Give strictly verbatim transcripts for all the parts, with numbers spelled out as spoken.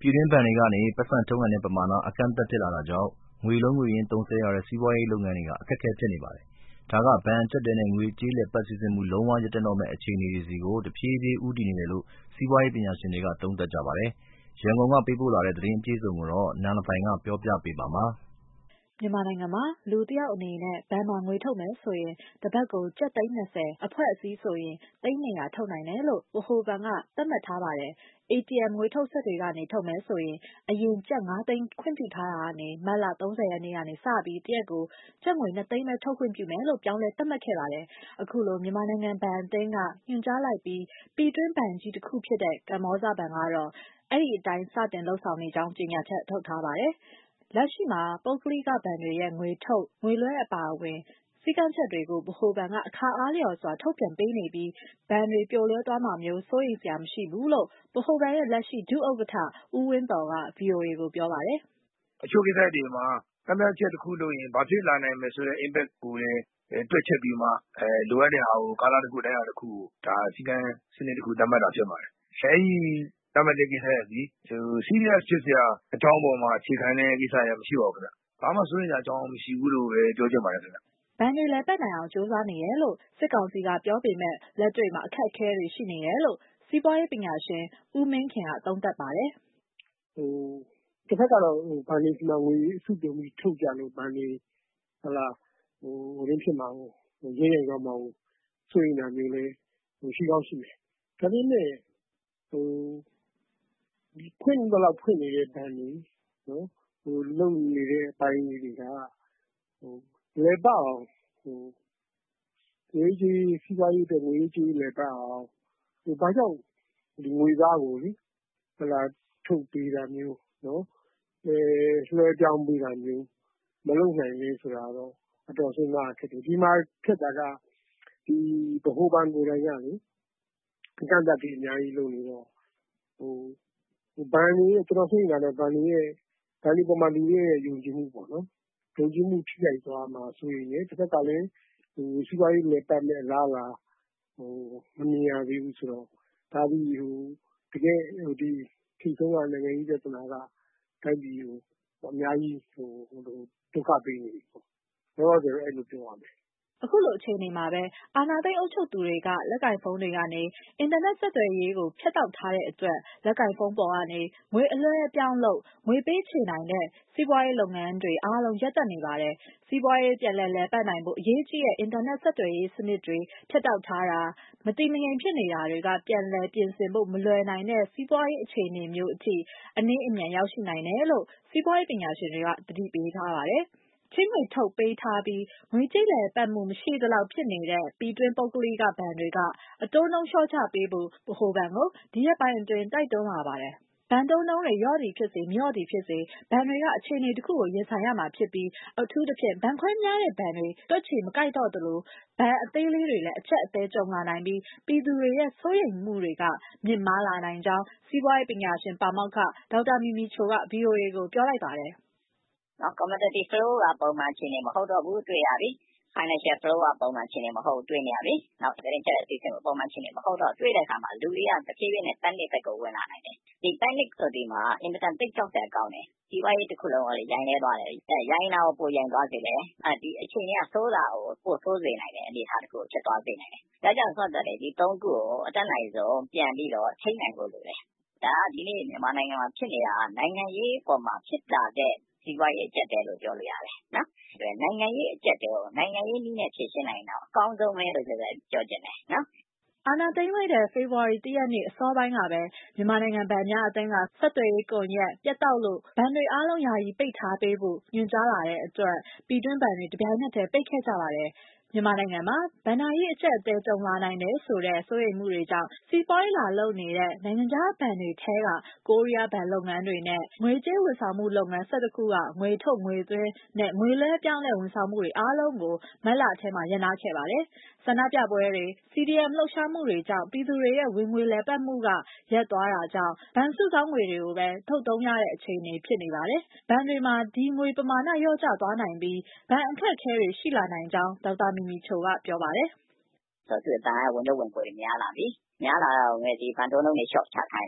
ပြည်တွင်းဘဏ်တွေကနေပိုက်ဆံထုတ်နိုင်တဲ့ပမာဏအကန့်အသတ်ဖြစ်လာတာကြောင့်ငွေလုံးငွေရင်းသုံးစွဲရတဲ့စီးပွားရေးလုပ်ငန်းတွေကအခက်အခဲဖြစ်နေပါတယ်။ဒါကဘဏ်အကျပ်အတည်းနဲ့ငွေကြေးလည်ပတ်စီးဆင်းမှုလုံးဝရပ်တန့်တော့မယ့်အခြေအနေတွေဆီကိုတဖြည်းဖြည်းဦးတည်နေတယ်လို့စီးပွားရေးပညာရှင်တွေကသုံးသပ်ကြပါတယ်။ရန်ကုန်ကပေးပို့လာတဲ့သတင်းအပြည့်အစုံကိုနန်လဖိုင်ကပြောပြပေးပါမယ်။မြန်မာနိုင်ငံမှာလူတစ်ယောက်အနေနဲ့ဘဏ်မှာငွေထုတ်မယ်ဆိုရင်တစ်ပတ်ကိုကျပ်သိန်း၂၀အဖွဲ့အစည်းဆိုရင်သိန်း၂၀၀ထုတ်နိုင်တယ်လို့ဗဟိုဘဏ်ကသတ်မှတ်ထားပါတယ်။ အေတီအမ် ငွေထုတ်စက်တွေကနေထုတ်မယ်ဆိုရင်အရင်ကျပ်၅သိန်းခွင့်ပြုထားတာကနေမတ်လ၃၀ရက်နေ့ကနေစပြီးတစ်ရက်ကိုကျပ်ငွေ၂သိန်းပဲထုတ်ခွင့်ပြုမယ်လို့ပြောင်းလဲသတ်မှတ်ခဲ့ပါတယ်။အခုလိုမြန်မာနိုင်ငံဘဏ်အသင်းကညွှန်ကြားလိုက်ပြီးပြည်တွင်းဘဏ်ကြီးတစ်ခုဖြစ်တဲ့ကမ္ဘောဇဘဏ်ကတော့အဲ့ဒီအတိုင်းစတင်လုပ်ဆောင်နေကြောင်းကြေညာချက်ထုတ်ထားပါတယ်။လက်ရှိမှာပုဂ္ဂလိကဘဏ်တွေရဲ့ငွေထုတ်ငွေလွှဲအပါအဝင်စည်းကမ်းချက်တွေကိုဗဟိုဘဏ်ကအခါအားလျော်စွာထုတ်ပြန်ပေးနေပြီးဘဏ်တွေပြိုလဲသွားမှာမျိုးစိုးရိမ်စရာမရှိဘူးလို့ဗဟိုဘဏ်ရဲ့လက်ရှိဒုဥက္ကဋ္ဌဦးဝင်းသော်က ဗွီအိုအေကိုပြောပါတယ်။“အချို့ကိစ္စတွေမှာကန့်သတ်ချက်တစ်ခုလုပ်ရင်ဘာဖြစ်လာနိုင်မယ်ဆိုတဲ့ impact ကိုလည်းတွက်ချက်ပြီးမှလိုအပ်တဲ့ဟာကိုကာလတစ်ခုတိုင်းတာတစ်ခုကိုဒါစည်းကမ်းစနစ်တစ်ခုသတ်မှတ်တာဖြစ်ပါတယ်။အဲဒီသတ်မှတ်တဲ့ကိစ္စရပ်သည် serious ဖြစ်စရာအကြောင်းပေါ်မှာအခြေခံတဲ့ကိစ္စရပ်မရှိပါဘူးခင်ဗျ။ဘာမှစိုးရိမ်စရာအကြောင်းမရှိဘူးလို့ပဲပြောချင်ပါတယ်ခင်ဗျ။ ”ဘဏ်တွေလည်ပတ်နိုင်အောင်ကြိုးစားနေတယ်လို့စစ်ကောင်စီကပြောပေမဲ့လက်တွေ့မှာအခက်အခဲတွေရှိနေတယ်လို့စီးပွားရေးပညာရှင်ဦးမင်းခင်ကသုံးသပ်ပါတယ်။ဟိုတစ်ဖက်ကတော့ဟိုဘဏ်တွေစီမံငွေအစုပြုံပြီးထုတ်ကြလို့ဘဏ်တွေဟလာဟိုရင်းဖြစ်မှာဟိုရင်းရရောက်မှာဟိုစိုးရိမ်တာမျိုးလည်းဟိုရှိကောင်းရှိတယ်။ဒါပေမဲ့ဟိုဒီဖွင့်တော့ဖွင့်နေတဲ့ဘဏ်တွေနော်ဟိုလုံနေတဲ့အပိုင်းတွေကဟိုလေပတ်အောင်ဟိုငွေကြီးစီးပွားရေးတဲ့ငွေကြီးလေပတ်အောင်ဟိုဘာကြောင့်ဒီငွေသားကိုလေဟလာထုတ်ပေးတာမျိုးနော်အဲလွှဲပြောင်းပေးတာမျိုးမလုပ်နိုင်လေဆိုတာတော့အတော်စဉ်းစားဖြစ်တယ်ဒီမှာဖြစ်တာကဒီဗဟိုဘဏ်ကိုယ်တိုင်ကလေအကန့်အသတ်တွေအများကြီးလုပ်နေတော့ဟိုဘဏ်တွေရဲ့ကျွန်တော်သိနေတာလည်းဘဏ်တွေရဲ့ဘဏ်ဒီပေါ်မှာလူတွေရဲ့ယုံကြည်မှုပေါ့နော်ယုံကြည်မှုထိခိုက်သွားမှာဆိုရင်လည်းတစ်ခါကလည်းဟိုစီးပွားရေးနဲ့ပတ်မဲ့လားလားဟိုမမြင်ရသေးဘူးဆိုတော့ဒါပြီးဟိုတကယ်ဟိုဒီထိဆုံးကနိုင်ငံရေးပြဿနာကတိုက်ပြီးဟိုအများကြီးဟိုဟိုဒုက္ခပေးနေပြီပေါ့တော့ဆိုတော့အဲ့လိုပြောရမယ်အခုလိုအခြေအနေမှာပဲအာဏာသိမ်းအုပ်ချုပ်သူတွေကလက်ကင်ဖုန်းတွေကနေအင်တာနက်ဆက်သွယ်ရေးကိုဖြတ်တောက်ထားတဲ့အတွက်လက်ကင်ဖုန်းပေါ်ကနေငွေအလွှဲအပြောင်းလုပ်ငွေပေးချေနိုင်တဲ့စီးပွားရေးလုပ်ငန်းတွေအားလုံးရပ်တန့်နေပါတယ်။စီးပွားရေးပြန်လည်လည်ပတ်နိုင်ဖို့အရေးကြီးတဲ့အင်တာနက်ဆက်သွယ်ရေးစနစ်တွေဖြတ်တောက်ထားတာမတည်မငြိမ်ဖြစ်နေတာတွေကပြန်လည်ပြင်ဆင်ဖို့မလွယ်နိုင်တဲ့စီးပွားရေးအခြေအနေမျိုးအထိအနည်းအမြန်ရောက်ရှိနိုင်တယ်လို့စီးပွားရေးပညာရှင်တွေကသတိပေးထားပါတယ်။ချင်းငွေထုတ်ပေးထားပြီးငွေကြေးလည်ပတ်မှုမရှိသလောက်ဖြစ်နေတဲ့ပြည်တွင်းပုဂ္ဂလိကဘဏ်တွေကအတိုးနှုန်းလျှော့ချပေးဖို့ဗဟိုဘဏ်ကိုဒီရက်ပိုင်းအတွင်းတိုက်တွန်းလာပါတယ်။ဘဏ်တိုးနှုန်းတွေလျော့သည်ဖြစ်စေမလျော့သည်ဖြစ်စေဘဏ်တွေကအခြေအနေတစ်ခုကိုရင်ဆိုင်ရမှာဖြစ်ပြီးအထူးသဖြင့်ဘဏ်ခွဲများတဲ့ဘဏ်တွေတွက်ချေမကိုက်တော့သလိုဘဏ်အသေးလေးတွေလည်းအချက်အသေးကြုံလာနိုင်ပြီးပြည်သူတွေရဲ့စိုးရိမ်မှုတွေကမြင့်မားလာနိုင်ကြောင်းစီးပွားရေးပညာရှင်ပါမောက္ခဒေါက်တာမီမီချိုက ဗွီအိုအေကိုပြောလိုက်ပါတယ်။နော် commodity flow ကပုံမှန်အခြေအနေမဟုတ်တော့ဘူးတွေ့ရပြီ financial flow ကပုံမှန်အခြေအနေမဟုတ်တွေ့နေရပြီနောက်သတင်းချက်အစီအစဉ်ပုံမှန်အခြေအနေမဟုတ်တော့တွေ့တဲ့အခါမှာလူတွေကတစ်ဖြည်းဖြည်းနဲ့ panic ဘက်ကိုဝင်လာနိုင်တယ်ဒီ panic ဆိုဒီမှာ internet တိတ်ကြောက်တဲ့အကောင်းတယ်ဒီဝိုင်းတစ်ခုလုံးကလည်းရိုင်းနေသွားတယ်အဲရိုင်းတာကိုပိုရိုင်းသွားစေတယ်အဲဒီအခြေအနေကသိုးတာကိုပိုဆိုးစေနိုင်တယ်အနေအထားတစ်ခုဖြစ်သွားစေနိုင်တယ်ဒါကြောင့်ဆိုတော့ဒီသုံးခုကိုအတတ်နိုင်ဆုံးပြန်ပြီးတော့ထိနိုင်ဖို့လိုတယ်ဒါကဒီနေ့မြန်မာနိုင်ငံမှာဖြစ်နေတာနိုင်ငံရေးပေါ်မှာဖြစ်လာတဲ့စီးပွားရေးအကျပ်တဲလို့ပြောလို့ရတယ်နော်နိုင်ငံရေးအကျပ်တဲကိုနိုင်ငံရေးနည်းနဲ့ဖြေရှင်းနိုင်တော့အကောင်းဆုံးပဲလို့ပြောချင်တယ်နော်အာဏာသိမ်းလိုက်တဲ့ဖေဖော်ဝါရီလတစ်ရက်နေ့အစောပိုင်းကပဲမြန်မာနိုင်ငံဗဏ်များအသင်းကဆက်သွယ်ရေးကွန်ရက်ပြတ်တောက်လို့ဗဏ်တွေအားလုံးယာယီပိတ်ထားပေးဖို့ညွှန်ကြားလာတဲ့အတွက်ပြည်တွင်းဗဏ်တွေတပြိုင်နက်တည်းပိတ်ခဲ့ကြပါတယ်။မြန်မာနိုင်ငံမှာဘဏ္ဍာရေးအကျပ်အတည်းကြုံလာနိုင်တယ်ဆိုတဲ့စိုးရိမ်မှုတွေကြောင့်စီးပွားရေးလာလုပ်နေတဲ့နိုင်ငံခြားဘဏ်တွေထဲကကိုရီးယားဘဏ်လုပ်ငန်းတွေနဲ့ငွေကြေးဝန်ဆောင်မှုလုပ်ငန်း၁၁ခုကငွေထုတ်ငွေသွင်းနဲ့ငွေလွှဲပြောင်းတဲ့ဝန်ဆောင်မှုတွေအားလုံးကိုမတ်လထဲမှာရပ်နားခဲ့ပါတယ်။ဆန္ဒပြပွဲတွေ စီဒီအမ် လှုပ်ရှားမှုတွေကြောင့်ပြည်သူတွေရဲ့ဝင်ငွေလည်ပတ်မှုကရပ်သွားတာကြောင့်ဘဏ်စုဆောင်းငွေတွေကိုပဲထုတ်သုံးရတဲ့အခြေအနေဖြစ်နေပါတယ်။ဘဏ်တွေမှာဒီငွေပမာဏလျော့ကျသွားနိုင်ပြီးဘဏ်အခက်အခဲတွေရှိလာနိုင်ကြောင်းဒေါက်တာမီမီချိုကပြောပါတယ်။ဆိုတော့ဒီဘဏ်ကဝန်ထုတ်ဝန်ပိုးတွေများလာပြီ။များလာတော့ငွေဒီဘဏ်တိုးနှုန်းတွေ short ချခိုင်းတယ်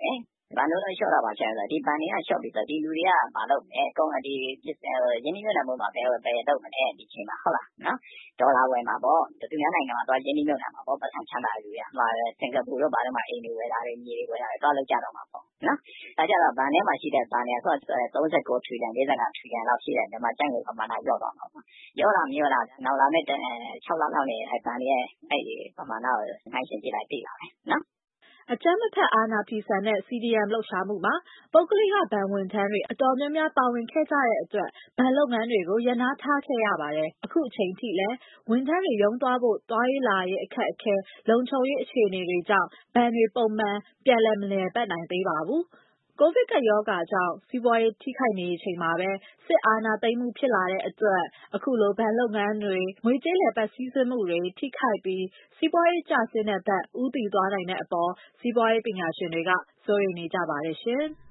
ဘဏ်တို့လည်းလျှော့တာပါဖြစ်တယ်ဒီဘဏ်တွေကလျှော့ပြီးတော့ဒီလူတွေကမလုပ်နဲ့ကောင်းဒီရင်းနှီးမြှုပ်နှံမှုမှာပဲပဲတော့မလဲဒီချိန်မှာဟုတ်လားနော်ဒေါ်လာဝယ်မှာပေါ့သူများနိုင်ငံမှာသွားရင်းနှီးမြှုပ်နှံမှာပေါ့ပတ်စံချမ်းသာလူရမှာစင်ကာပူတို့ဘာလို့မှအိမ်တွေဝယ်တာတွေမြေတွေဝယ်တာတွေသွားလောက်ကြတော့မှာပေါ့နော်ဒါကြတော့ဘဏ်ထဲမှာရှိတဲ့ဘဏ်တွေကဆိုတော့三十九ထရီလီယံ၄၅ထရီလီယံလောက်ရှိတယ်ဒီမှာကျန်ကိုပမာဏရော့သွားမှာပေါ့ရော့လာမျိုးလာနောက်လာမဲ့၆လလောက်နေအဲဘဏ်တွေရဲ့အဲဒီပမာဏကိုနိုင်ရှင်းကြည့်လိုက်သိလာတယ်နော်အကြမ်းမဖက်အာဏာဖီဆန်တဲ့ စီ ဒီ အမ် လှုပ်ရှားမှုမှာပုဂ္ဂလိကဘဏ်ဝန်ထမ်းတွေအတော်များများပါဝင်ခဲ့ကြတဲ့အတွက်ဘဏ်လုပ်ငန်းတွေကိုရပ်နားထားခဲ့ရပါတယ်။အခုအချိန်ထိလည်းဝန်ထမ်းတွေရုံးသွားဖို့သွားရေးလာရေးအခက်အခဲလုံခြုံရေးအခြေအနေတွေကြောင့်ဘဏ်တွေပုံမှန်ပြန်လည်မလည်ပတ်နိုင်သေးပါဘူး။ကိုဗစ်ကပ်ရောဂါကြောင့်စီးပွားရေးထိခိုက်နေချိန်မှာပဲစစ်အာဏာသိမ်းမှုဖြစ်လာတဲ့အတွက်အခုလိုဘဏ်လုပ်ငန်းတွေငွေကြေးလည်ပတ်စည်းစိမ်မှုတွေထိခိုက်ပြီးစီးပွားရေးကျဆင်းတဲ့ဘက်ဦးတည်သွားနိုင်တဲ့အပေါ်စီးပွားရေးပညာရှင်တွေကစိုးရိမ်နေကြပါတယ်ရှင်။